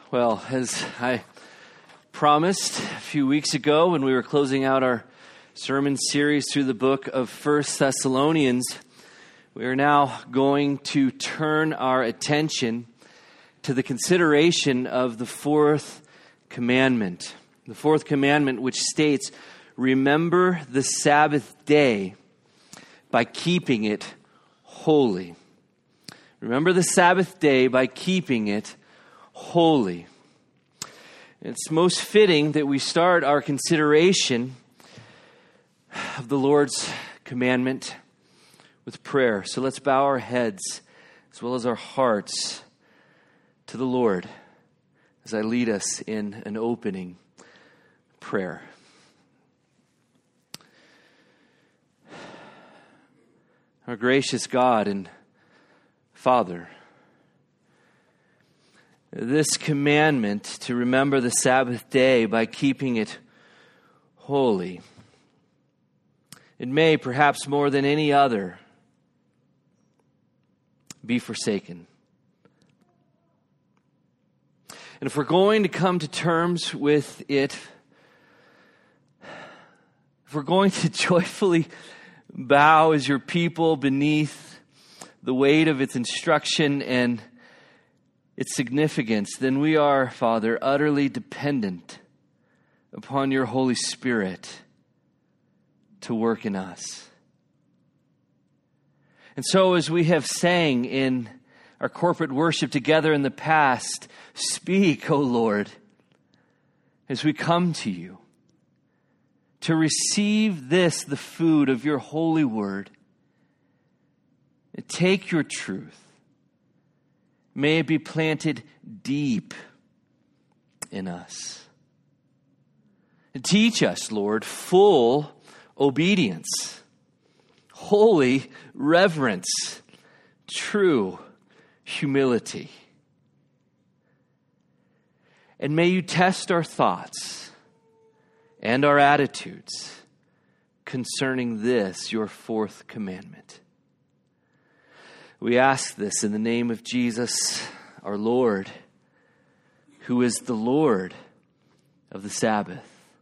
Well, as I promised a few weeks ago when we were closing out our sermon series through the book of 1 Thessalonians, we are now going to turn our attention to the consideration of the fourth commandment. The fourth commandment, which states, "Remember the Sabbath day by keeping it holy." Remember the Sabbath day by keeping it holy. It's most fitting that we start our consideration of the Lord's commandment with prayer. So let's bow our heads as well as our hearts to the Lord as I lead us in an opening prayer. Our gracious God and Father, this commandment to remember the Sabbath day by keeping it holy, it may, perhaps more than any other, be forsaken. And if we're going to come to terms with it, if we're going to joyfully bow as your people beneath the weight of its instruction and its significance, then we are, Father, utterly dependent upon your Holy Spirit to work in us. And so as we have sang in our corporate worship together in the past, speak, O Lord, as we come to you to receive this, the food of your holy word. And take your truth. May it be planted deep in us. And teach us, Lord, full obedience, holy reverence, true humility. And may you test our thoughts and our attitudes concerning this, your fourth commandment. We ask this in the name of Jesus, our Lord, who is the Lord of the Sabbath.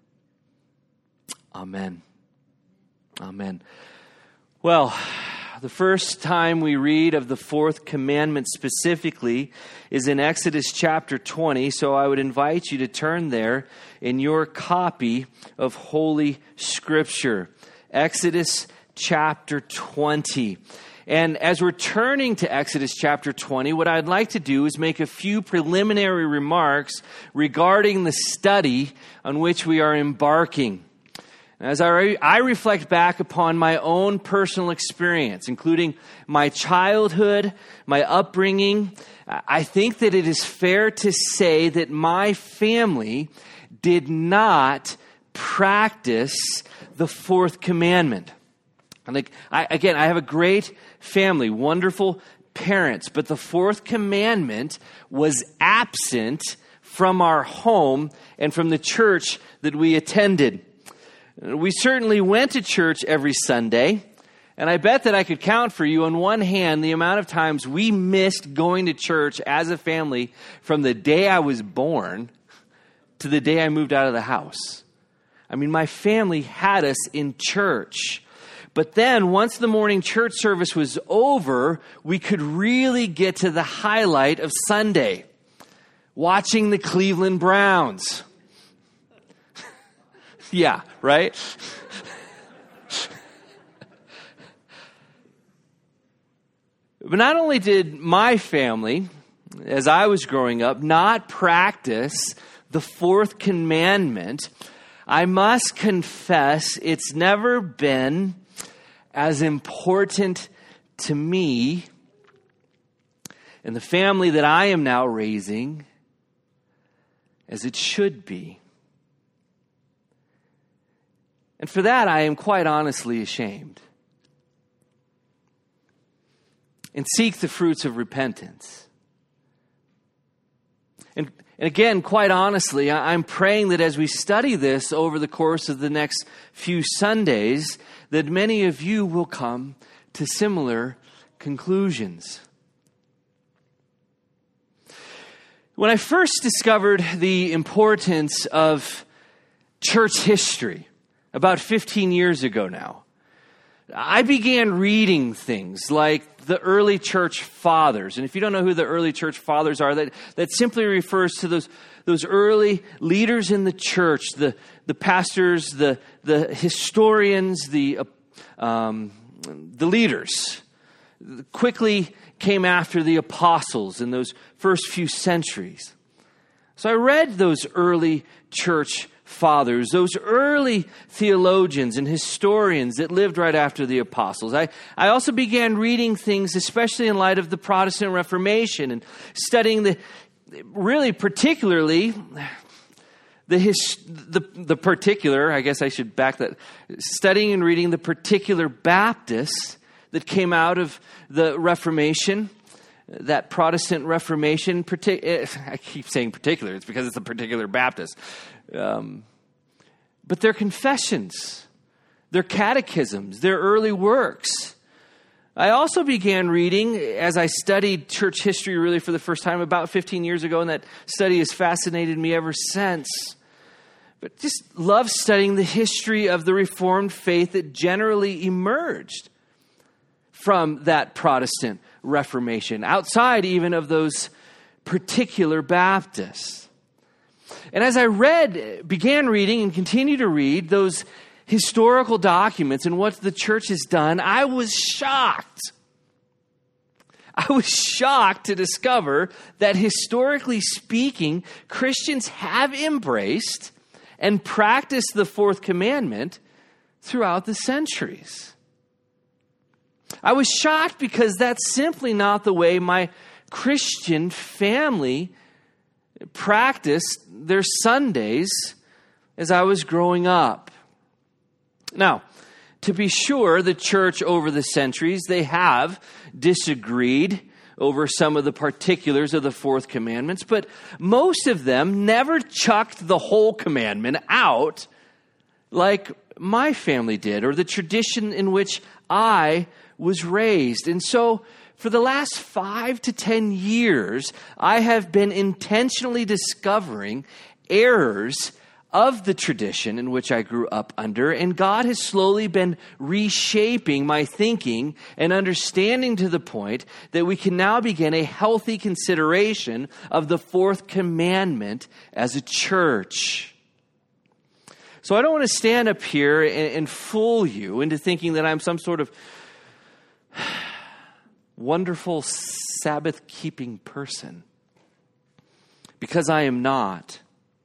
Amen. Amen. Well, the first time we read of the fourth commandment specifically is in Exodus chapter 20, so I would invite you to turn there in your copy of Holy Scripture. Exodus chapter 20. And as we're turning to Exodus chapter 20, what I'd like to do is make a few preliminary remarks regarding the study on which we are embarking. As I reflect back upon my own personal experience, including my childhood, my upbringing, I think that it is fair to say that my family did not practice the fourth commandment. I have a great family, wonderful parents, but the fourth commandment was absent from our home and from the church that we attended. We certainly went to church every Sunday, and I bet that I could count for you on one hand the amount of times we missed going to church as a family from the day I was born to the day I moved out of the house. I mean, my family had us in church. But then, once the morning church service was over, we could really get to the highlight of Sunday, watching the Cleveland Browns. Yeah, right? But not only did my family, as I was growing up, not practice the fourth commandment, I must confess it's never been as important to me and the family that I am now raising as it should be. And for that, I am quite honestly ashamed. And seek the fruits of repentance. And again, quite honestly, I'm praying that as we study this over the course of the next few Sundays, that many of you will come to similar conclusions. When I first discovered the importance of church history, about 15 years ago now, I began reading things like the early church fathers. And if you don't know who the early church fathers are, that simply refers to those early leaders in the church, the pastors, the historians, the leaders. Quickly came after the apostles in those first few centuries. So I read those early church fathers, those early theologians and historians that lived right after the apostles. I also began reading things, especially in light of the Protestant Reformation, and studying particularly the particular, I guess I should back that, studying and reading the particular Baptists that came out of the Reformation, that Protestant Reformation. I keep saying particular, it's because it's a particular Baptist. But their confessions, their catechisms, their early works. I also began reading, as I studied church history really for the first time about 15 years ago, and that study has fascinated me ever since. But just love studying the history of the Reformed faith that generally emerged from that Protestant Reformation, outside even of those particular Baptists. And as I began reading and continue to read those historical documents and what the church has done, I was shocked. I was shocked to discover that historically speaking, Christians have embraced and practiced the fourth commandment throughout the centuries. I was shocked because that's simply not the way my Christian family practiced their Sundays as I was growing up. Now, to be sure, the church over the centuries, they have disagreed over some of the particulars of the fourth commandments, but most of them never chucked the whole commandment out like my family did, or the tradition in which I was raised. And so for the last 5 to 10 years, I have been intentionally discovering errors of the tradition in which I grew up under, and God has slowly been reshaping my thinking and understanding to the point that we can now begin a healthy consideration of the fourth commandment as a church. So I don't want to stand up here and fool you into thinking that I'm some sort of wonderful Sabbath-keeping person, because I am not.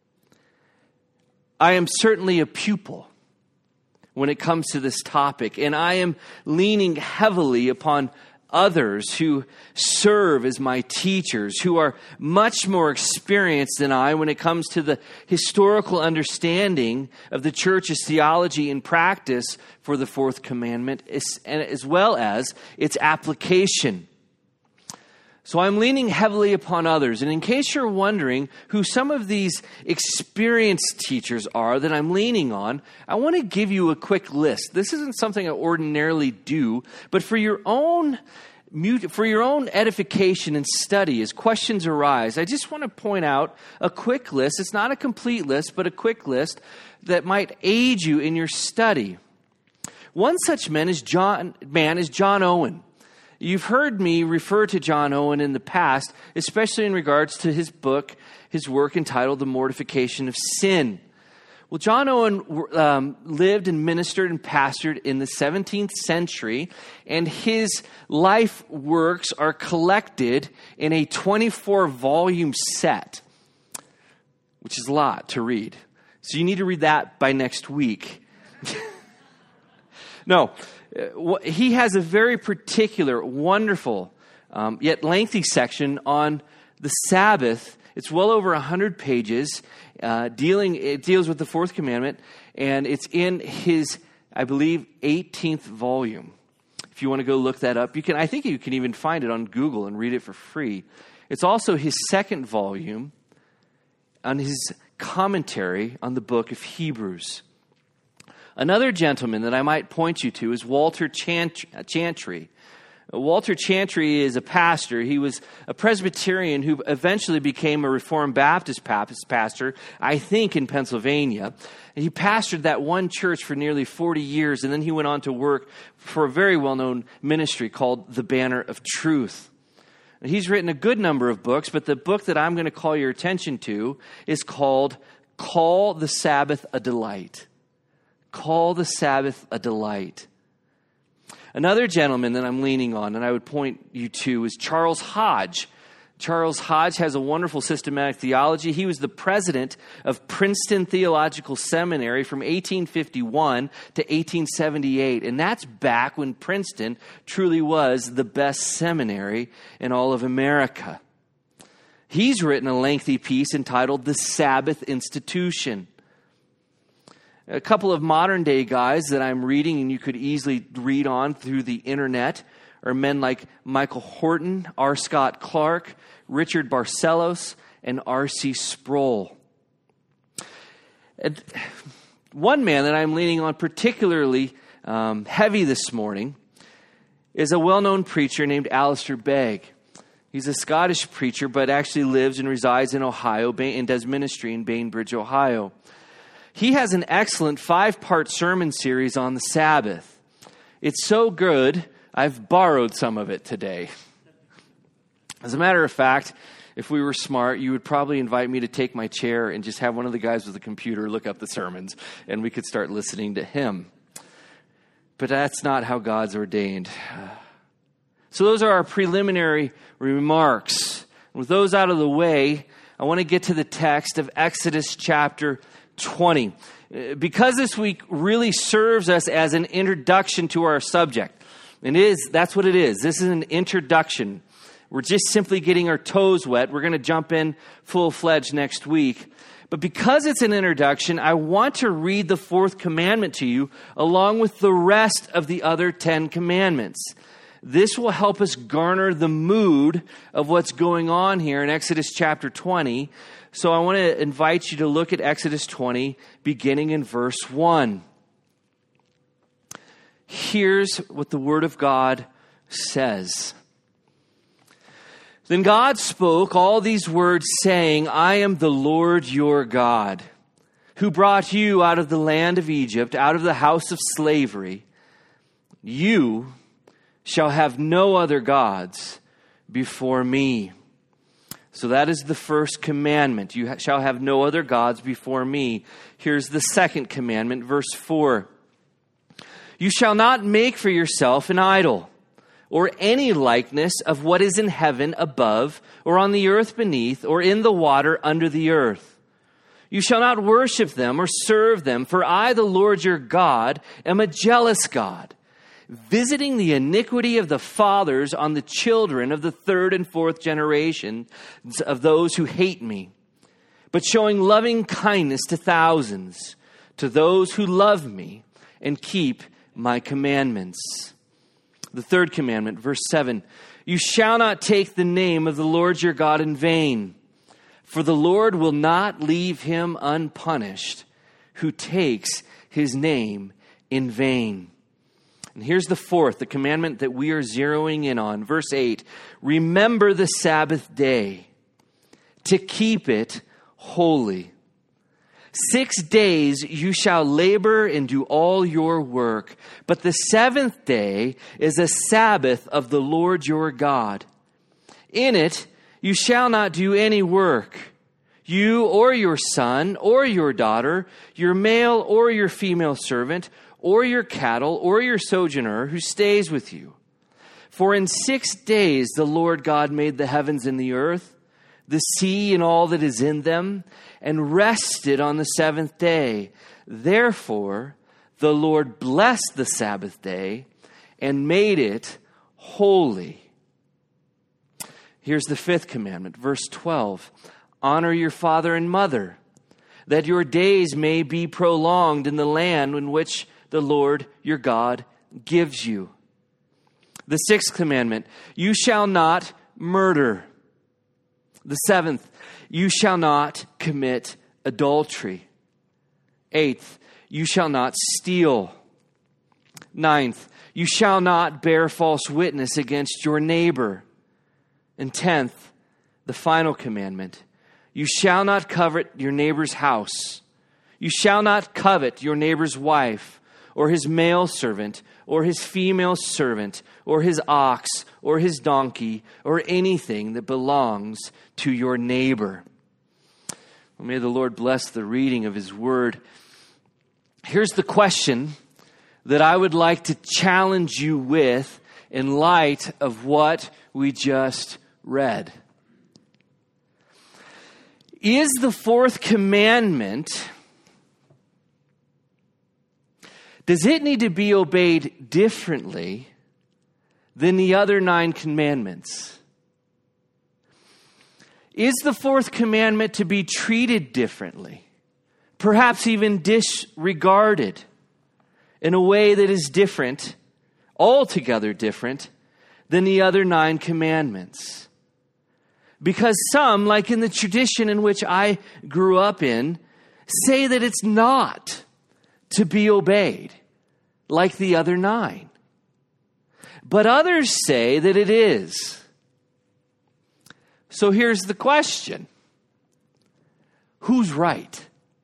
I am certainly a pupil when it comes to this topic, and I am leaning heavily upon others who serve as my teachers, who are much more experienced than I when it comes to the historical understanding of the church's theology and practice for the fourth commandment, as well as its application. So I'm leaning heavily upon others. And in case you're wondering who some of these experienced teachers are that I'm leaning on, I want to give you a quick list. This isn't something I ordinarily do, but for your own edification and study, as questions arise, I just want to point out a quick list. It's not a complete list, but a quick list that might aid you in your study. One such man is John Owen. You've heard me refer to John Owen in the past, especially in regards to his work entitled The Mortification of Sin. Well, John Owen lived and ministered and pastored in the 17th century, and his life works are collected in a 24-volume set, which is a lot to read. So you need to read that by next week. No. He has a very particular, wonderful, yet lengthy section on the Sabbath. It's well over 100 pages. It deals with the fourth commandment, and it's in his, I believe, 18th volume. If you want to go look that up, I think you can even find it on Google and read it for free. It's also his second volume on his commentary on the book of Hebrews. Another gentleman that I might point you to is Walter Chantry. Walter Chantry is a pastor. He was a Presbyterian who eventually became a Reformed Baptist pastor, I think in Pennsylvania. He pastored that one church for nearly 40 years, and then he went on to work for a very well-known ministry called The Banner of Truth. He's written a good number of books, but the book that I'm going to call your attention to is called Call the Sabbath a Delight. Call the Sabbath a Delight. Another gentleman that I'm leaning on, and I would point you to, is Charles Hodge. Charles Hodge has a wonderful systematic theology. He was the president of Princeton Theological Seminary from 1851 to 1878. And that's back when Princeton truly was the best seminary in all of America. He's written a lengthy piece entitled The Sabbath Institution. A couple of modern day guys that I'm reading, and you could easily read on through the internet, are men like Michael Horton, R. Scott Clark, Richard Barcelos, and R.C. Sproul. And one man that I'm leaning on particularly heavy this morning is a well-known preacher named Alistair Begg. He's a Scottish preacher, but actually lives and resides in Ohio and does ministry in Bainbridge, Ohio. He has an excellent 5-part sermon series on the Sabbath. It's so good, I've borrowed some of it today. As a matter of fact, if we were smart, you would probably invite me to take my chair and just have one of the guys with a computer look up the sermons, and we could start listening to him. But that's not how God's ordained. So those are our preliminary remarks. With those out of the way, I want to get to the text of Exodus chapter 20. Because this week really serves us as an introduction to our subject. And that's what it is. This is an introduction. We're just simply getting our toes wet. We're going to jump in full-fledged next week. But because it's an introduction, I want to read the 4th commandment to you along with the rest of the other 10 commandments. This will help us garner the mood of what's going on here in Exodus chapter 20. So I want to invite you to look at Exodus 20, beginning in verse 1. Here's what the Word of God says. Then God spoke all these words, saying, I am the Lord your God, who brought you out of the land of Egypt, out of the house of slavery. You shall have no other gods before me. So that is the first commandment. You shall have no other gods before me. Here's the second commandment, verse 4. You shall not make for yourself an idol, or any likeness of what is in heaven above, or on the earth beneath, or in the water under the earth. You shall not worship them or serve them, for I, the Lord your God, am a jealous God, visiting the iniquity of the fathers on the children of the 3rd and 4th generations of those who hate me, but showing loving kindness to thousands, to those who love me and keep my commandments. The 3rd commandment, verse 7, you shall not take the name of the Lord your God in vain, for the Lord will not leave him unpunished who takes his name in vain. And here's the 4th, the commandment that we are zeroing in on. Verse 8, remember the Sabbath day to keep it holy. 6 days you shall labor and do all your work, but the 7th day is a Sabbath of the Lord your God. In it you shall not do any work, you or your son or your daughter, your male or your female servant, or your cattle, or your sojourner who stays with you. For in 6 days the Lord God made the heavens and the earth, the sea and all that is in them, and rested on the 7th day. Therefore the Lord blessed the Sabbath day and made it holy. Here's the 5th commandment, verse 12. Honor your father and mother, that your days may be prolonged in the land in which the Lord your God gives you. The 6th commandment, you shall not murder. The 7th, you shall not commit adultery. 8th, you shall not steal. 9th, You shall not bear false witness against your neighbor. And 10th, the final commandment. You shall not covet your neighbor's house. You shall not covet your neighbor's wife, or his male servant, or his female servant, or his ox, or his donkey, or anything that belongs to your neighbor. Well, may the Lord bless the reading of his word. Here's the question that I would like to challenge you with in light of what we just read. Is the fourth commandment, does it need to be obeyed differently than the other 9 commandments? Is the fourth commandment to be treated differently? Perhaps even disregarded in a way that is different, altogether different, than the other 9 commandments? Because some, like in the tradition in which I grew up in, say that it's not to be obeyed like the other 9. But others say that it is. So here's the question. Who's right?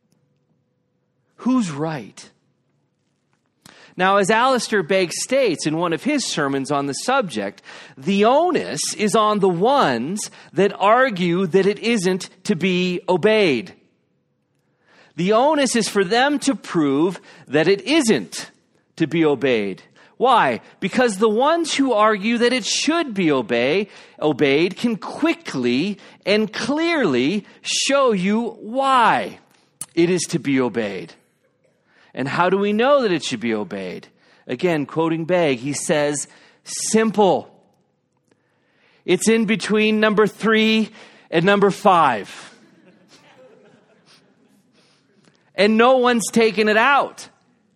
Who's right? Now, as Alistair Begg states in one of his sermons on the subject, the onus is on the ones that argue that it isn't to be obeyed. The onus is for them to prove that it isn't to be obeyed. Why? Because the ones who argue that it should be obeyed can quickly and clearly show you why it is to be obeyed. And how do we know that it should be obeyed? Again, quoting Begg, he says, simple. It's in between number 3 and number 5. And no one's taken it out.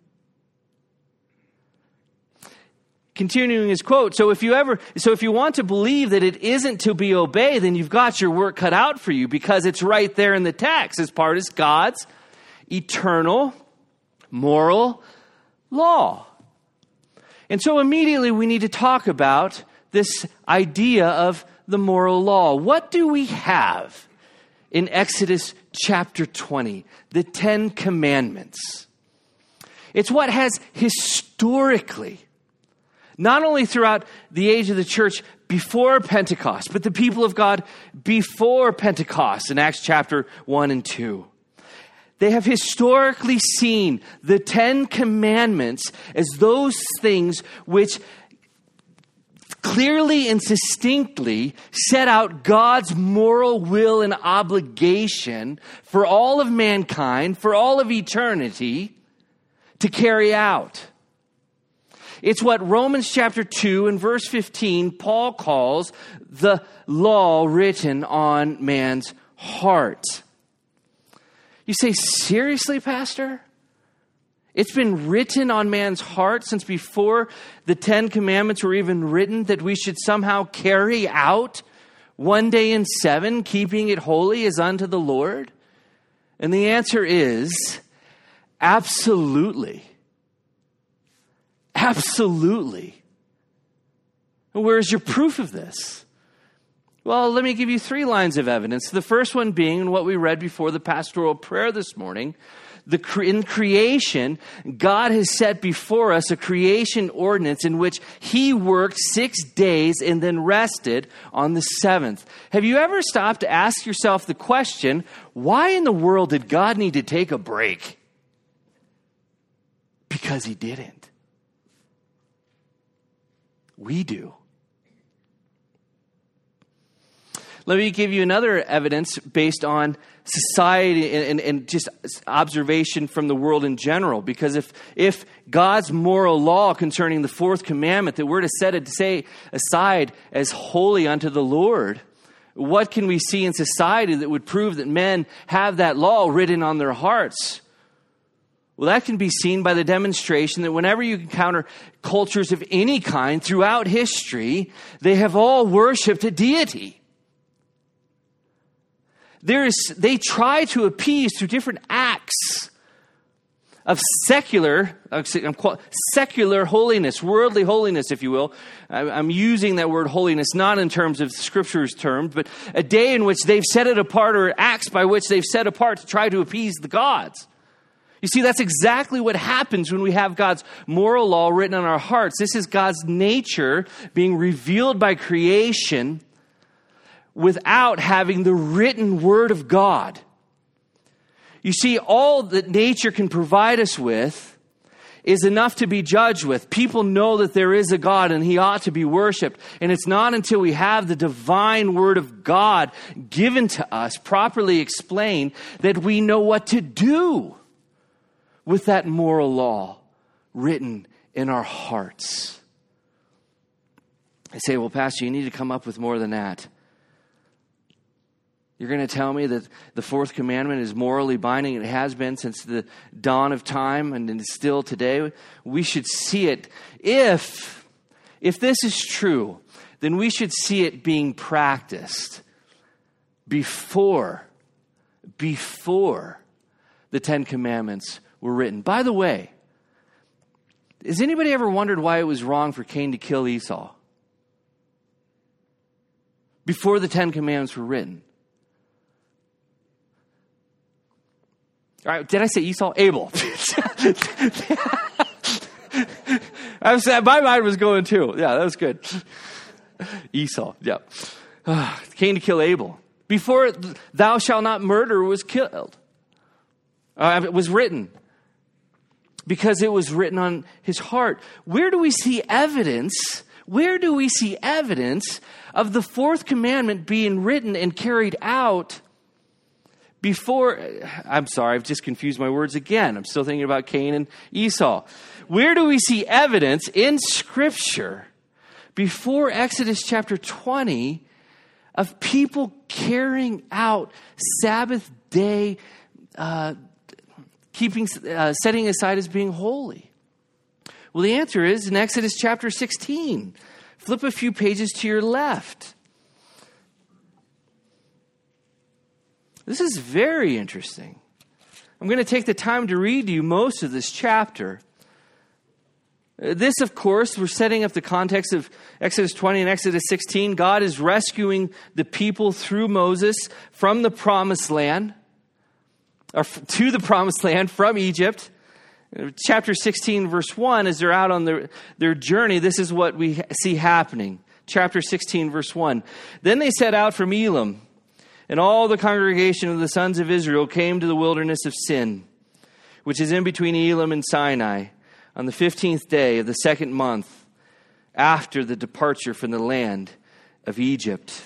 Continuing his quote, so if you want to believe that it isn't to be obeyed, then you've got your work cut out for you, because it's right there in the text as part of God's eternal moral law. And so immediately we need to talk about this idea of the moral law. What do we have in Exodus chapter 20? The 10 Commandments. It's what has historically, not only throughout the age of the church before Pentecost, but the people of God before Pentecost in Acts chapter 1 and 2. They have historically seen the 10 Commandments as those things which clearly and succinctly set out God's moral will and obligation for all of mankind, for all of eternity, to carry out. It's what Romans chapter 2 and verse 15, Paul calls the law written on man's heart. You say, seriously, Pastor? It's been written on man's heart since before the 10 Commandments were even written, that we should somehow carry out one day in 7, keeping it holy as unto the Lord? And the answer is absolutely. Absolutely. And where's your proof of this? Well, let me give you 3 lines of evidence. The first one being what we read before the pastoral prayer this morning. In creation, God has set before us a creation ordinance in which He worked 6 days and then rested on the 7th. Have you ever stopped to ask yourself the question, why in the world did God need to take a break? Because He didn't. We do. Let me give you another evidence based on society and just observation from the world in general. Because if God's moral law concerning the 4th commandment that we're to set aside as holy unto the Lord, what can we see in society that would prove that men have that law written on their hearts? Well, that can be seen by the demonstration that whenever you encounter cultures of any kind throughout history, they have all worshipped a deity. They try to appease through different acts of secular holiness, worldly holiness, if you will. I'm using that word holiness not in terms of Scripture's terms, but a day in which they've set it apart, or acts by which they've set apart to try to appease the gods. You see, that's exactly what happens when we have God's moral law written on our hearts. This is God's nature being revealed by creation without having the written word of God. You see, all that nature can provide us with is enough to be judged with. People know that there is a God and he ought to be worshiped. And it's not until we have the divine word of God given to us, properly explained, that we know what to do with that moral law written in our hearts. I say, well, Pastor, you need to come up with more than that. You're going to tell me that the fourth commandment is morally binding. It has been since the dawn of time and it's still today. We should see it. If this is true, then we should see it being practiced before the Ten Commandments were written. By the way, has anybody ever wondered why it was wrong for Cain to kill Esau? Before the Ten Commandments were written. All right, did I say Esau? Abel. My mind was going too. Yeah, that was good. Esau, yeah. Cain to kill Abel. Before thou shalt not murder was killed. It was written. Because it was written on his heart. Where do we see evidence? Where do we see evidence of the fourth commandment being written and carried out before? I'm sorry, I've just confused my words again. I'm still thinking about Cain and Esau. Where do we see evidence in Scripture before Exodus chapter 20 of people carrying out Sabbath day, setting aside as being holy? Well, the answer is in Exodus chapter 16. Flip a few pages to your left. This is very interesting. I'm going to take the time to read to you most of this chapter. This, of course, we're setting up the context of Exodus 20 and Exodus 16. God is rescuing the people through Moses from the promised land, or to the promised land from Egypt. Chapter 16, verse 1, as they're out on their journey, this is what we see happening. Chapter 16, verse 1. Then they set out from Elim, and all the congregation of the sons of Israel came to the wilderness of Sin, which is in between Elim and Sinai, on the 15th day of the second month after the departure from the land of Egypt.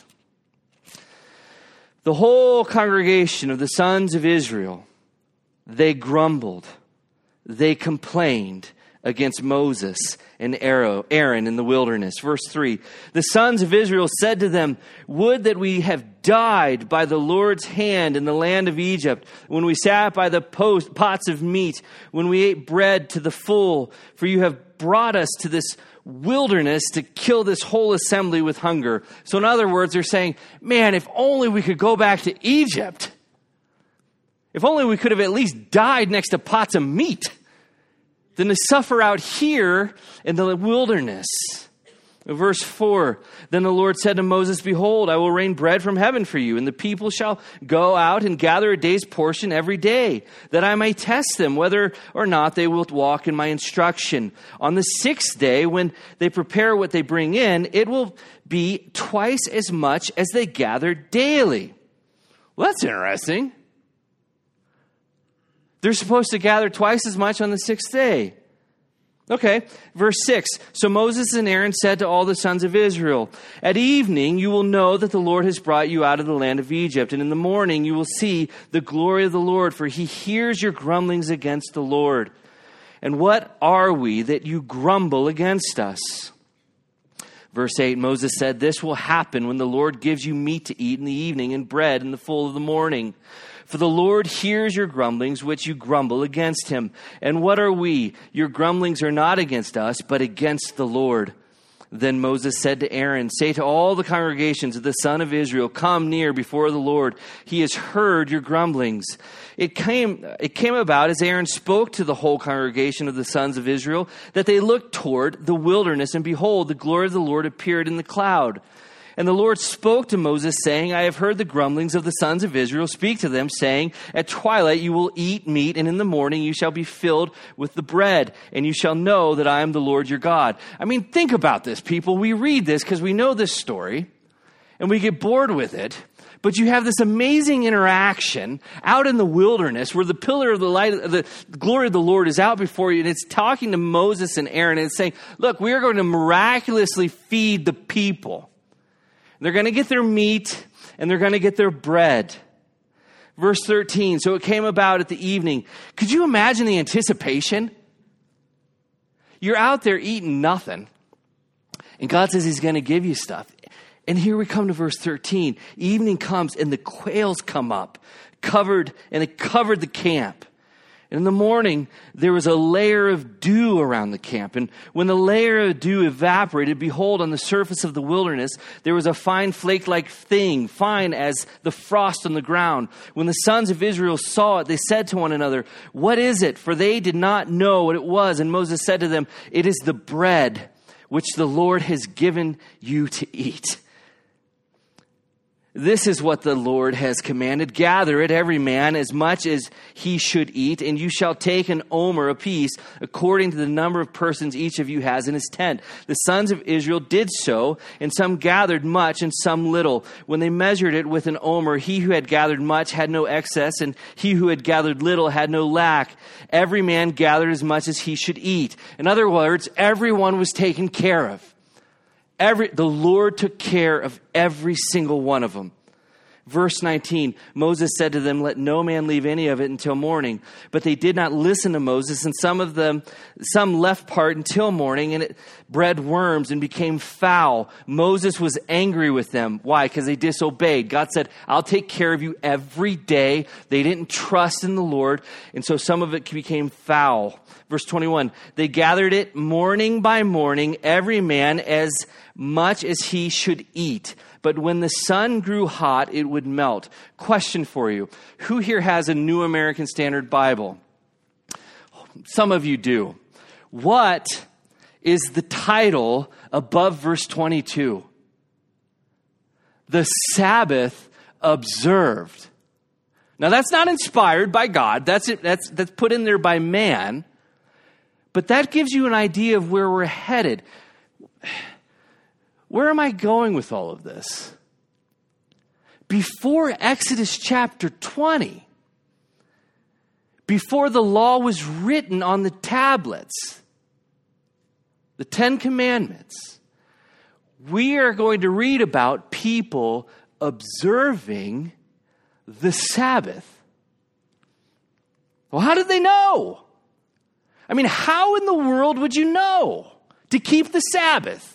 The whole congregation of the sons of Israel, they grumbled, they complained against Moses and Aaron in the wilderness. Verse 3, the sons of Israel said to them, would that we have died by the Lord's hand in the land of Egypt, when we sat by the pots of meat, when we ate bread to the full, for you have brought us to this wilderness to kill this whole assembly with hunger. So in other words, they're saying, man, if only we could go back to Egypt. If only we could have at least died next to pots of meat than to suffer out here in the wilderness. Verse 4, then the Lord said to Moses, behold, I will rain bread from heaven for you, and the people shall go out and gather a day's portion every day, that I may test them whether or not they will walk in my instruction. On the sixth day, when they prepare what they bring in, it will be twice as much as they gather daily. Well, that's interesting. They're supposed to gather twice as much on the sixth day. Okay, verse 6. So Moses and Aaron said to all the sons of Israel, at evening you will know that the Lord has brought you out of the land of Egypt, and in the morning you will see the glory of the Lord, for he hears your grumblings against the Lord. And what are we that you grumble against us? Verse 8, Moses said, this will happen when the Lord gives you meat to eat in the evening and bread in the full of the morning. For the Lord hears your grumblings, which you grumble against him. And what are we? Your grumblings are not against us, but against the Lord. Then Moses said to Aaron, say to all the congregations of the son of Israel, come near before the Lord. He has heard your grumblings. It came about as Aaron spoke to the whole congregation of the sons of Israel that they looked toward the wilderness, and behold, the glory of the Lord appeared in the cloud. And the Lord spoke to Moses, saying, I have heard the grumblings of the sons of Israel. Speak to them, saying, at twilight you will eat meat, and in the morning you shall be filled with the bread, and you shall know that I am the Lord your God. I mean, think about this, people. We read this because we know this story, and we get bored with it. But you have this amazing interaction out in the wilderness where the pillar of the light, the glory of the Lord is out before you, and it's talking to Moses and Aaron, and it's saying, look, we are going to miraculously feed the people. They're going to get their meat, and they're going to get their bread. Verse 13, so it came about at the evening. Could you imagine the anticipation? You're out there eating nothing, and God says he's going to give you stuff. And here we come to verse 13. Evening comes, and the quails come up, and they covered the camp. And in the morning, there was a layer of dew around the camp. And when the layer of dew evaporated, behold, on the surface of the wilderness, there was a fine flake-like thing, fine as the frost on the ground. When the sons of Israel saw it, they said to one another, what is it? For they did not know what it was. And Moses said to them, it is the bread which the Lord has given you to eat. This is what the Lord has commanded. Gather it, every man, as much as he should eat, and you shall take an omer apiece, according to the number of persons each of you has in his tent. The sons of Israel did so, and some gathered much and some little. When they measured it with an omer, he who had gathered much had no excess, and he who had gathered little had no lack. Every man gathered as much as he should eat. In other words, everyone was taken care of. The Lord took care of every single one of them. Verse 19, Moses said to them, let no man leave any of it until morning. But they did not listen to Moses, and some left part until morning, and it bred worms and became foul. Moses was angry with them. Why? Because they disobeyed. God said, I'll take care of you every day. They didn't trust in the Lord, and so some of it became foul. Verse 21, they gathered it morning by morning, every man as much as he should eat. But when the sun grew hot, it would melt. Question for you. Who here has a New American Standard Bible? Some of you do. What is the title above verse 22? The Sabbath observed. Now that's not inspired by God. That's put in there by man. But that gives you an idea of where we're headed. Where am I going with all of this? Before Exodus chapter 20, before the law was written on the tablets, the 10 Commandments, we are going to read about people observing the Sabbath. Well, how did they know? I mean, how in the world would you know to keep the Sabbath?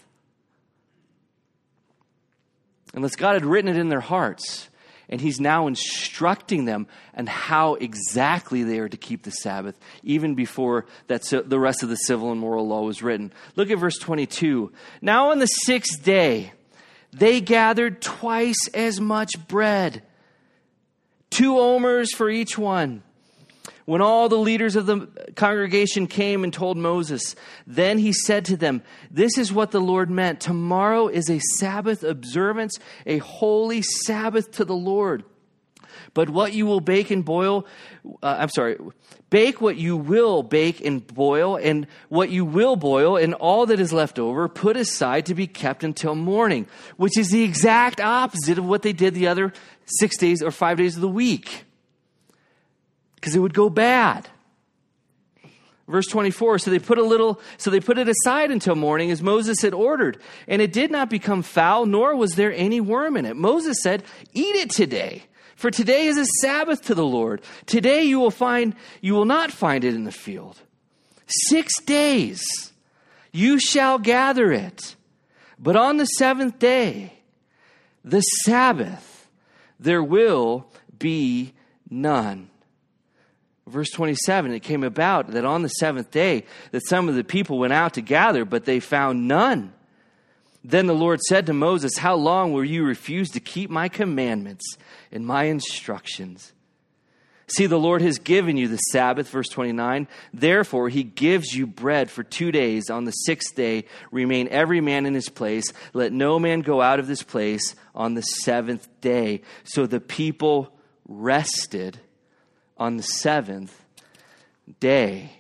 Unless God had written it in their hearts, and he's now instructing them on how exactly they are to keep the Sabbath, even before the rest of the civil and moral law was written. Look at verse 22. Now on the 6th day, they gathered twice as much bread, 2 omers for each one. When all the leaders of the congregation came and told Moses, then he said to them, this is what the Lord meant. Tomorrow is a Sabbath observance, a holy Sabbath to the Lord. But what you will bake and boil, bake what you will bake and boil, and what you will boil, and all that is left over, put aside to be kept until morning, which is the exact opposite of what they did the other 6 days or 5 days of the week. Because it would go bad. Verse 24, so they put it aside until morning as Moses had ordered. And it did not become foul, nor was there any worm in it. Moses said, eat it today, for today is a Sabbath to the Lord. Today you will not find it in the field. 6 days you shall gather it. But on the 7th day, the Sabbath, there will be none. Verse 27, it came about that on the 7th day that some of the people went out to gather, but they found none. Then the Lord said to Moses, how long will you refuse to keep my commandments and my instructions? See, the Lord has given you the Sabbath, verse 29. Therefore, he gives you bread for 2 days. On the 6th day, remain every man in his place. Let no man go out of this place on the 7th day. So the people rested on the 7th day.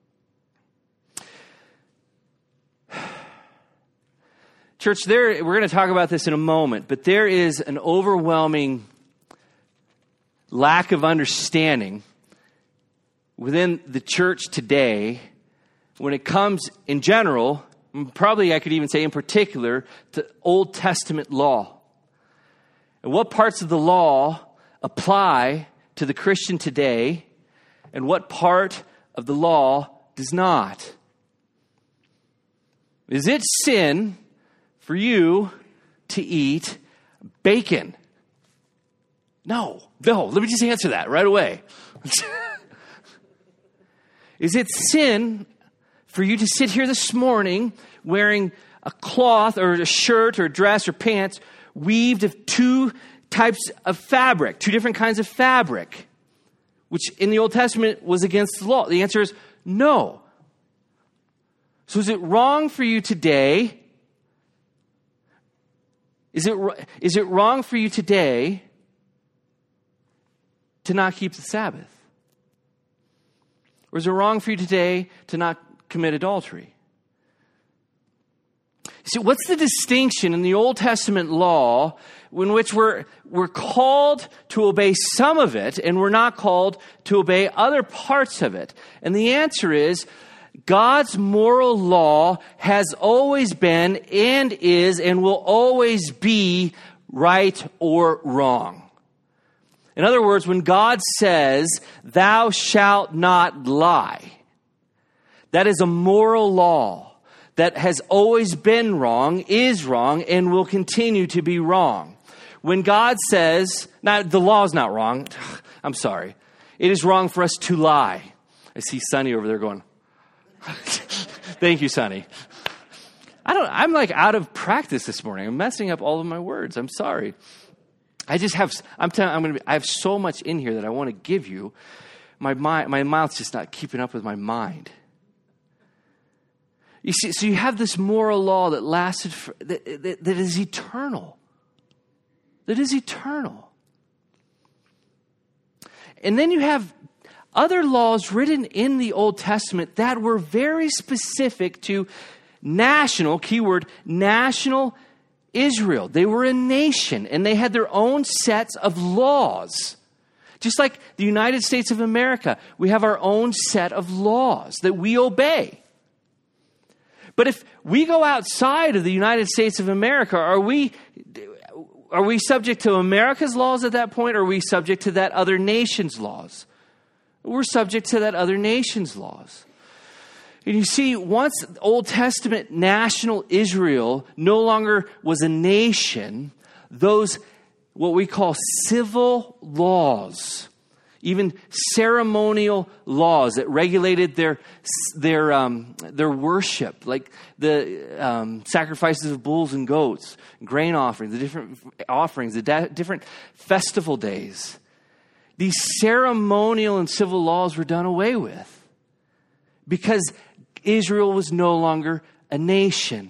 Church, we're going to talk about this in a moment, but there is an overwhelming lack of understanding within the church today when it comes in general, probably I could even say in particular, to Old Testament law. And what parts of the law apply to the Christian today and what part of the law does not. Is it sin for you to eat bacon? No. Let me just answer that right away. Is it sin for you to sit here this morning wearing a cloth or a shirt or a dress or pants weaved of two types of fabric, two different kinds of fabric, which in the Old Testament was against the law? The answer is no. So is it wrong for you today? Is it wrong for you today to not keep the Sabbath? Or is it wrong for you today to not commit adultery? See, what's the distinction in the Old Testament law in which we're called to obey some of it and we're not called to obey other parts of it? And the answer is God's moral law has always been and is and will always be right or wrong. In other words, when God says, thou shalt not lie, that is a moral law that has always been wrong, is wrong, and will continue to be wrong. When God says, now the law is not wrong. I'm sorry. It is wrong for us to lie. I see Sonny over there going, thank you, Sonny. I'm like out of practice this morning. I'm messing up all of my words. I'm sorry. I have so much in here that I want to give you. My mouth's just not keeping up with my mind. You see, so you have this moral law that lasted that is eternal. That is eternal. And then you have other laws written in the Old Testament that were very specific to national, keyword, national Israel. They were a nation, and they had their own sets of laws. Just like the United States of America, we have our own set of laws that we obey. But if we go outside of the United States of America, are we subject to America's laws at that point, or are we subject to that other nation's laws? We're subject to that other nation's laws. And you see, once Old Testament national Israel no longer was a nation, those what we call civil laws, even ceremonial laws that regulated their worship, like the sacrifices of bulls and goats, grain offerings, the different offerings, the different festival days. These ceremonial and civil laws were done away with because Israel was no longer a nation.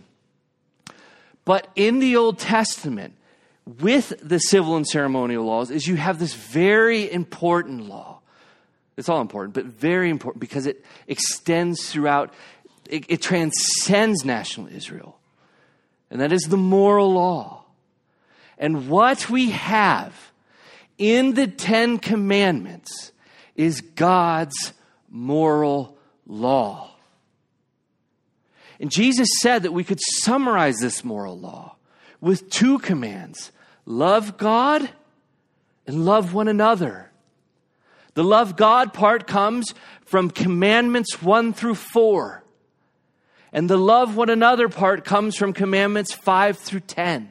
But in the Old Testament, with the civil and ceremonial laws, is you have this very important law. It's all important, but very important because it extends throughout, it transcends national Israel. And that is the moral law. And what we have in the Ten Commandments is God's moral law. And Jesus said that we could summarize this moral law with two commands: love God and love one another. The love God part comes from commandments 1 through 4. And the love one another part comes from commandments 5 through 10.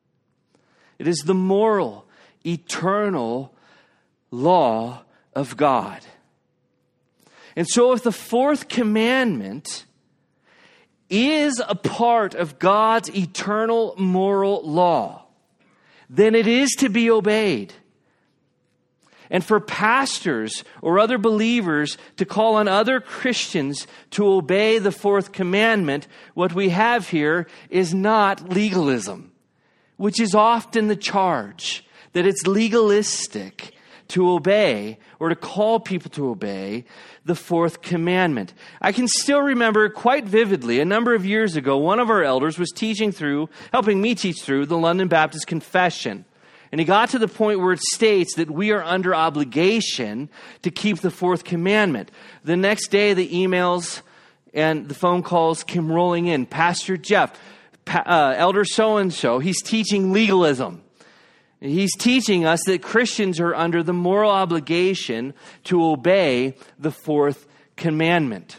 It is the moral, eternal law of God. And so if the fourth commandment is a part of God's eternal moral law, then it is to be obeyed. And for pastors or other believers to call on other Christians to obey the fourth commandment, what we have here is not legalism, which is often the charge, that it's legalistic to obey or to call people to obey the fourth commandment. I can still remember quite vividly, a number of years ago, one of our elders was helping me teach through the London Baptist Confession. And he got to the point where it states that we are under obligation to keep the fourth commandment. The next day, the emails and the phone calls came rolling in. Pastor Jeff, Elder so-and-so, he's teaching legalism. He's teaching us that Christians are under the moral obligation to obey the fourth commandment.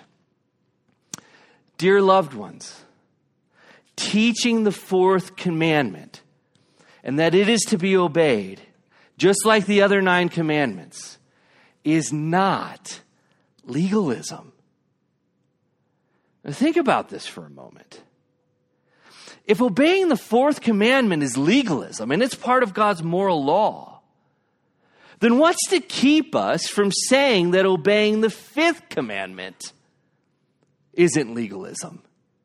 Dear loved ones, teaching the fourth commandment and that it is to be obeyed, just like the other 9 commandments, is not legalism. Now think about this for a moment. If obeying the fourth commandment is legalism, and it's part of God's moral law, then what's to keep us from saying that obeying the fifth commandment isn't legalism?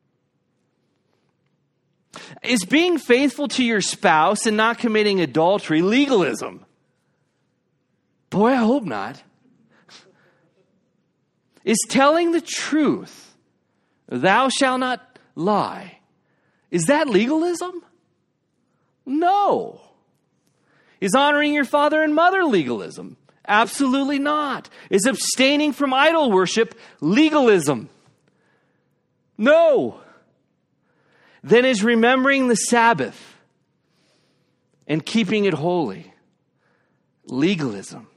Is being faithful to your spouse and not committing adultery legalism? Boy, I hope not. Is telling the truth, thou shalt not lie, is that legalism? No. Is honoring your father and mother legalism? Absolutely not. Is abstaining from idol worship legalism? No. Then is remembering the Sabbath and keeping it holy legalism?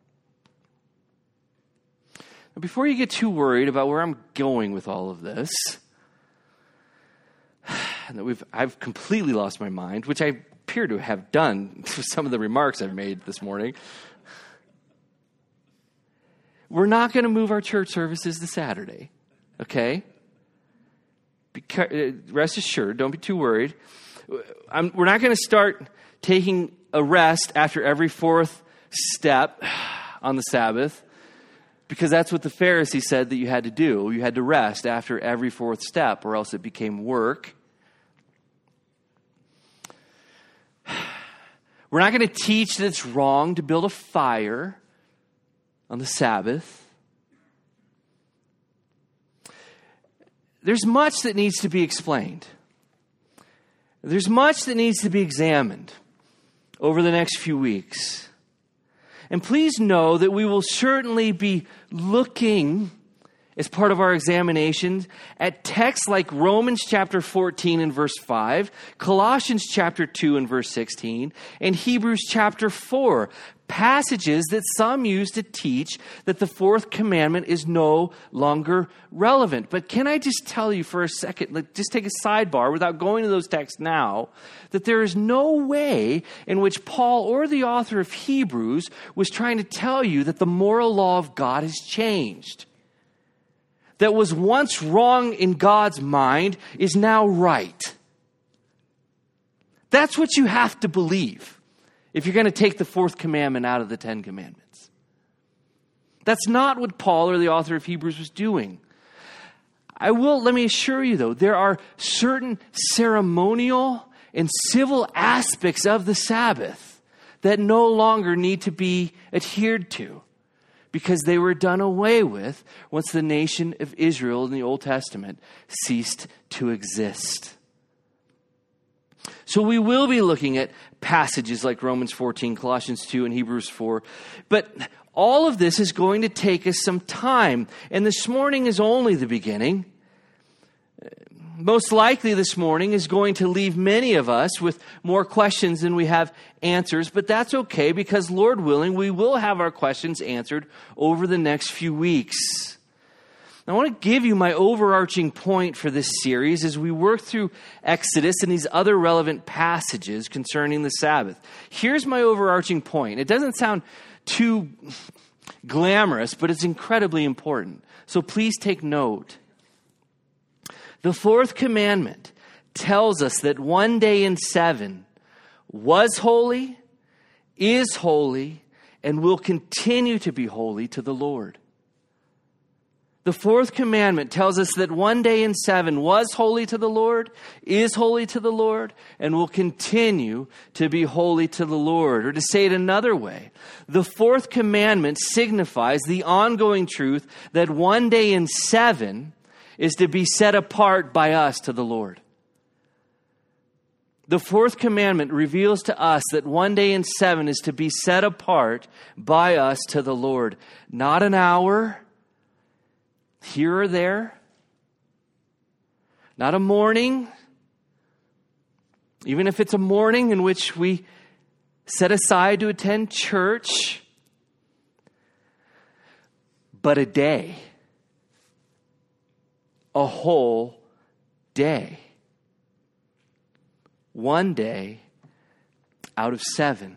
Now, before you get too worried about where I'm going with all of this, and that I've completely lost my mind, which I appear to have done with some of the remarks I've made this morning. We're not going to move our church services to Saturday, okay? Rest assured, don't be too worried. We're not going to start taking a rest after every fourth step on the Sabbath, because that's what the Pharisees said that you had to do. You had to rest after every fourth step, or else it became work. We're not going to teach that it's wrong to build a fire on the Sabbath. There's much that needs to be explained. There's much that needs to be examined over the next few weeks. And please know that we will certainly be looking, as part of our examination, at texts like Romans chapter 14 and verse 5, Colossians chapter 2 and verse 16, and Hebrews chapter 4, passages that some use to teach that the fourth commandment is no longer relevant. But can I just tell you for a second, just take a sidebar without going to those texts now, that there is no way in which Paul or the author of Hebrews was trying to tell you that the moral law of God has changed. That was once wrong in God's mind is now right. That's what you have to believe if you're going to take the fourth commandment out of the 10 commandments. That's not what Paul or the author of Hebrews was doing. Let me assure you though, there are certain ceremonial and civil aspects of the Sabbath that no longer need to be adhered to, because they were done away with once the nation of Israel in the Old Testament ceased to exist. So we will be looking at passages like Romans 14, Colossians 2, and Hebrews 4. But all of this is going to take us some time. And this morning is only the beginning. Most likely this morning is going to leave many of us with more questions than we have answers. But that's okay, because Lord willing, we will have our questions answered over the next few weeks. I want to give you my overarching point for this series as we work through Exodus and these other relevant passages concerning the Sabbath. Here's my overarching point. It doesn't sound too glamorous, but it's incredibly important. So please take note. The fourth commandment tells us that one day in 7 was holy, is holy, and will continue to be holy to the Lord. The fourth commandment tells us that one day in 7 was holy to the Lord, is holy to the Lord, and will continue to be holy to the Lord. Or to say it another way, the fourth commandment signifies the ongoing truth that one day in 7 is to be set apart by us to the Lord. The fourth commandment reveals to us that one day in 7 is to be set apart by us to the Lord. Not an hour, here or there. Not a morning, even if it's a morning in which we set aside to attend church, but a day. A whole day. One day out of 7.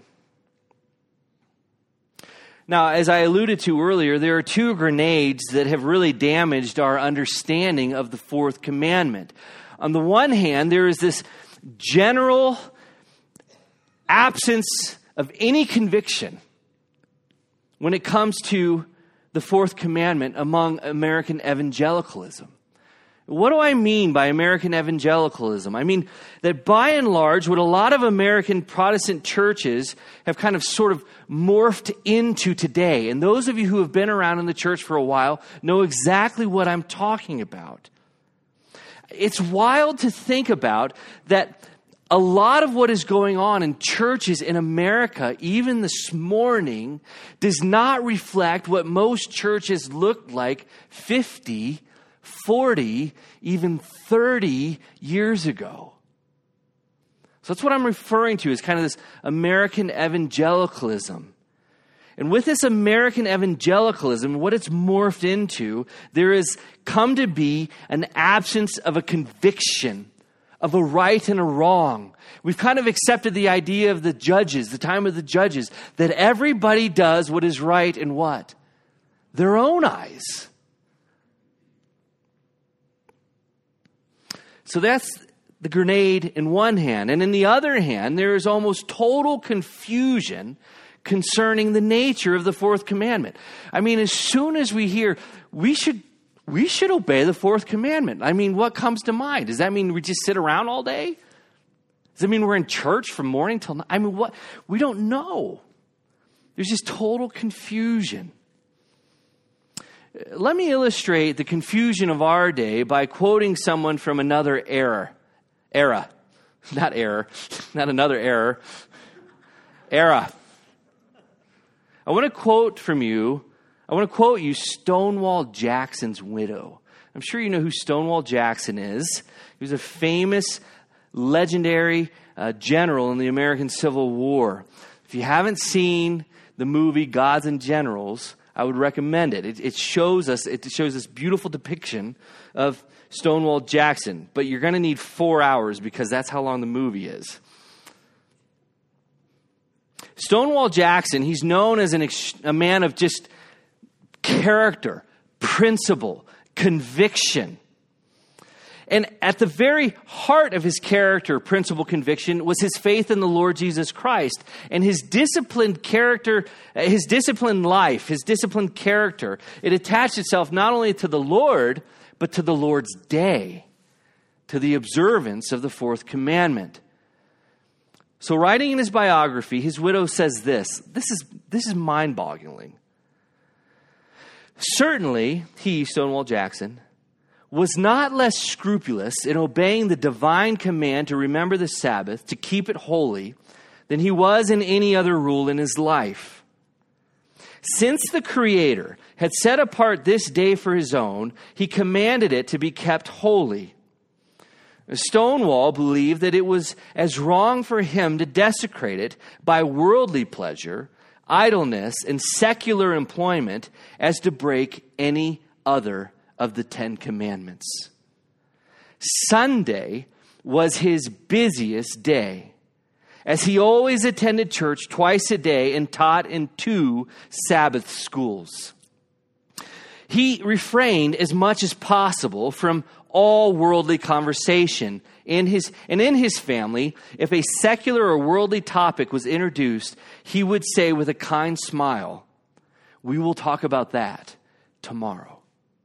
Now, as I alluded to earlier, there are 2 grenades that have really damaged our understanding of the fourth commandment. On the one hand, there is this general absence of any conviction when it comes to the fourth commandment among American evangelicalism. What do I mean by American evangelicalism? I mean that by and large, what a lot of American Protestant churches have kind of sort of morphed into today, and those of you who have been around in the church for a while know exactly what I'm talking about. It's wild to think about that a lot of what is going on in churches in America, even this morning, does not reflect what most churches looked like 50, 40, even 30 years ago. So that's what I'm referring to as kind of this American evangelicalism. And with this American evangelicalism, what it's morphed into, there has come to be an absence of a conviction of a right and a wrong. We've kind of accepted the idea of the judges, the time of the judges, that everybody does what is right in what? Their own eyes. So that's the grenade in one hand. And in the other hand, there is almost total confusion concerning the nature of the fourth commandment. I mean, as soon as we hear, we should obey the fourth commandment. I mean, what comes to mind? Does that mean we just sit around all day? Does that mean we're in church from morning till night? I mean, what? We don't know. There's just total confusion. Let me illustrate the confusion of our day by quoting someone from another era. Not another error. Era. I want to quote you Stonewall Jackson's widow. I'm sure you know who Stonewall Jackson is. He was a famous, legendary general in the American Civil War. If you haven't seen the movie Gods and Generals, I would recommend it. It shows this beautiful depiction of Stonewall Jackson, but you're going to need 4 hours because that's how long the movie is. Stonewall Jackson, he's known as a man of just character, principle, conviction. And at the very heart of his character, principle, conviction was his faith in the Lord Jesus Christ. And his disciplined character, his disciplined life, his disciplined character, it attached itself not only to the Lord, but to the Lord's day, to the observance of the fourth commandment. So writing in his biography, his widow says this. This is mind-boggling. Certainly, he, Stonewall Jackson, was not less scrupulous in obeying the divine command to remember the Sabbath, to keep it holy, than he was in any other rule in his life. Since the Creator had set apart this day for his own, he commanded it to be kept holy. Stonewall believed that it was as wrong for him to desecrate it by worldly pleasure, idleness, and secular employment as to break any other of the 10 Commandments. Sunday was his busiest day, as he always attended church twice a day and taught in 2 Sabbath schools. He refrained as much as possible from all worldly conversation. In his family, if a secular or worldly topic was introduced, he would say with a kind smile, "We will talk about that tomorrow."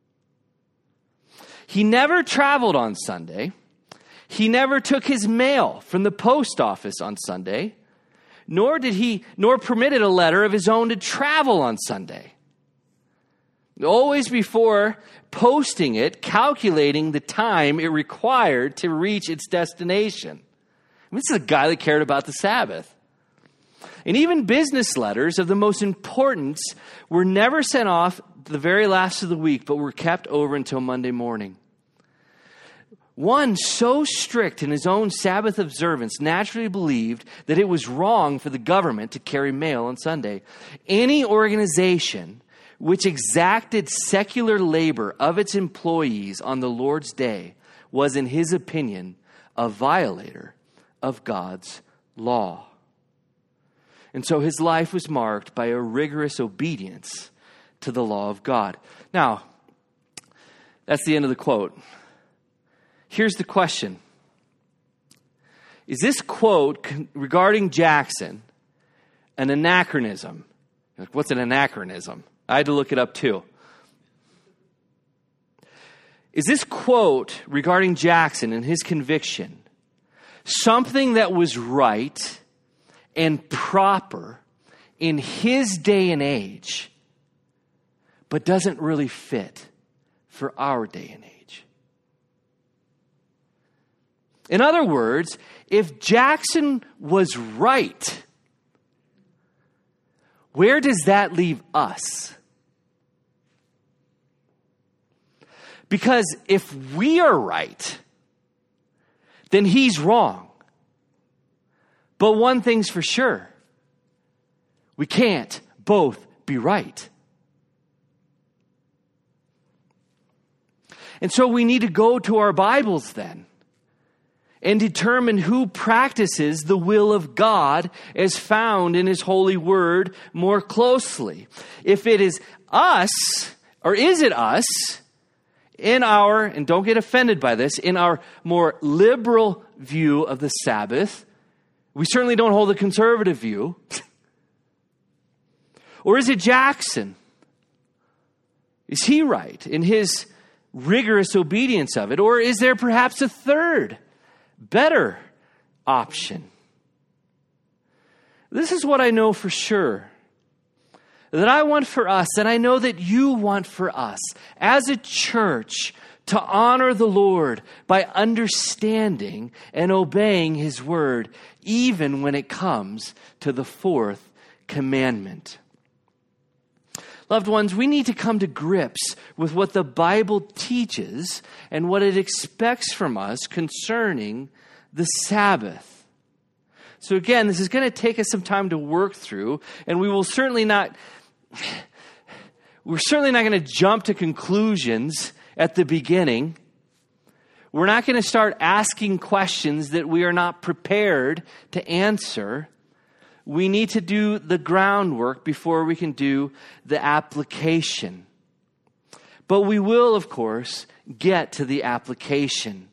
He never traveled on Sunday. He never took his mail from the post office on Sunday, nor permitted a letter of his own to travel on Sunday. Always before posting it, calculating the time it required to reach its destination. This is a guy that cared about the Sabbath. And even business letters of the most importance were never sent off the very last of the week, but were kept over until Monday morning. One so strict in his own Sabbath observance naturally believed that it was wrong for the government to carry mail on Sunday. Any organization which exacted secular labor of its employees on the Lord's day was, in his opinion, a violator of God's law. And so his life was marked by a rigorous obedience to the law of God. Now, that's the end of the quote. Here's the question. Is this quote regarding Jackson an anachronism? What's an anachronism? I had to look it up too. Is this quote regarding Jackson and his conviction something that was right and proper in his day and age, but doesn't really fit for our day and age? In other words, if Jackson was right, where does that leave us? Because if we are right, then he's wrong. But one thing's for sure, we can't both be right. And so we need to go to our Bibles then and determine who practices the will of God as found in his holy word more closely. If it is us, or is it us, in our, and don't get offended by this, in our more liberal view of the Sabbath, we certainly don't hold a conservative view. Or is it Jackson? Is he right in his rigorous obedience of it? Or is there perhaps a third, better option? This is what I know for sure. That I want for us, and I know that you want for us, as a church, to honor the Lord by understanding and obeying his word, even when it comes to the fourth commandment. Loved ones, we need to come to grips with what the Bible teaches and what it expects from us concerning the Sabbath. So again, this is going to take us some time to work through, and we're certainly not going to jump to conclusions at the beginning. We're not going to start asking questions that we are not prepared to answer. We need to do the groundwork before we can do the application. But we will, of course, get to the application.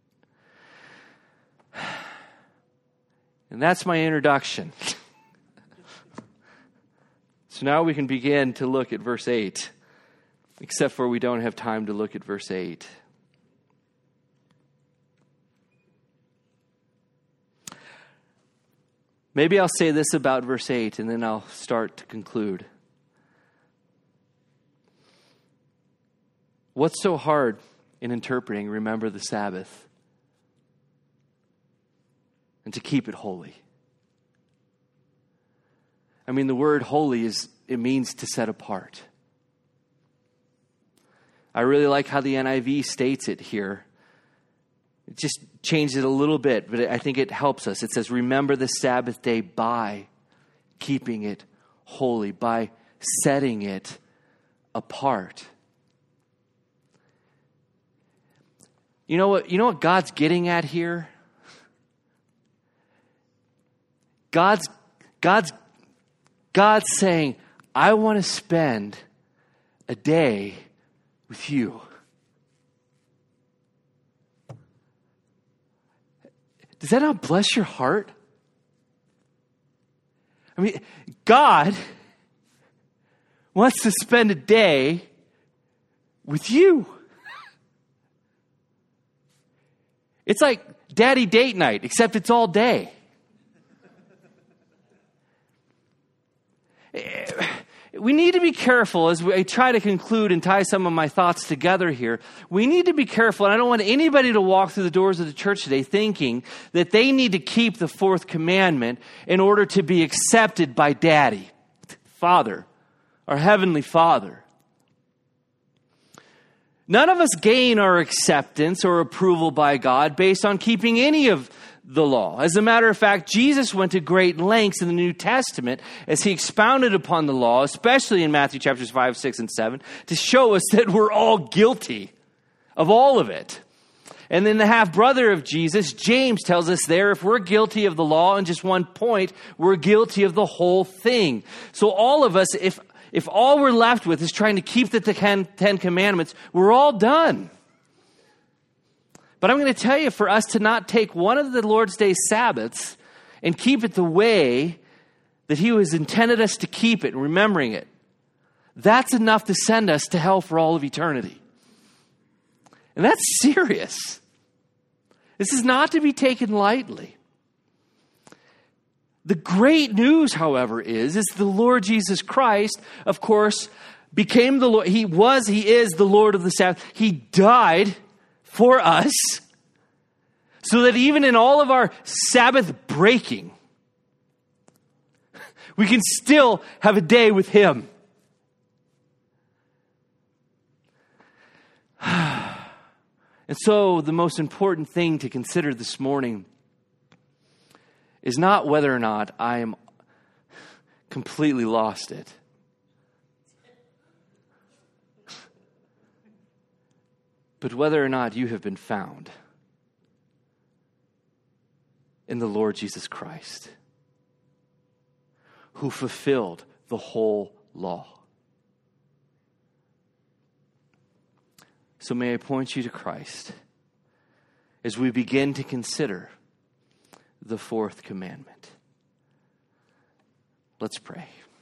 And that's my introduction. So now we can begin to look at verse 8, except for we don't have time to look at verse 8. Maybe I'll say this about verse 8, and then I'll start to conclude. What's so hard in interpreting remember the Sabbath and to keep it holy? I mean, the word holy it means to set apart. I really like how the NIV states it here. It just changes it a little bit, but I think it helps us. It says, remember the Sabbath day by keeping it holy, by setting it apart. You know what God's getting at here? God's saying, I want to spend a day with you. Does that not bless your heart? I mean, God wants to spend a day with you. It's like daddy date night, except it's all day. We need to be careful as I try to conclude and tie some of my thoughts together here. We need to be careful, and I don't want anybody to walk through the doors of the church today thinking that they need to keep the fourth commandment in order to be accepted by Daddy, Father, our Heavenly Father. None of us gain our acceptance or approval by God based on keeping any of the law. As a matter of fact, Jesus went to great lengths in the New Testament as he expounded upon the law, especially in Matthew chapters 5, 6, and 7, to show us that we're all guilty of all of it. And then the half-brother of Jesus, James, tells us there, if we're guilty of the law in just one point, we're guilty of the whole thing. So all of us, if all we're left with is trying to keep the Ten Commandments, we're all done. But I'm going to tell you, for us to not take one of the Lord's Day Sabbaths and keep it the way that He has intended us to keep it, and remembering it, that's enough to send us to hell for all of eternity. And that's serious. This is not to be taken lightly. The great news, however, is the Lord Jesus Christ, of course, became the Lord. He is the Lord of the Sabbath. He died for us, so that even in all of our Sabbath breaking, we can still have a day with Him. And so the most important thing to consider this morning is not whether or not I am completely lost it. But whether or not you have been found in the Lord Jesus Christ, who fulfilled the whole law. So may I point you to Christ as we begin to consider the fourth commandment. Let's pray.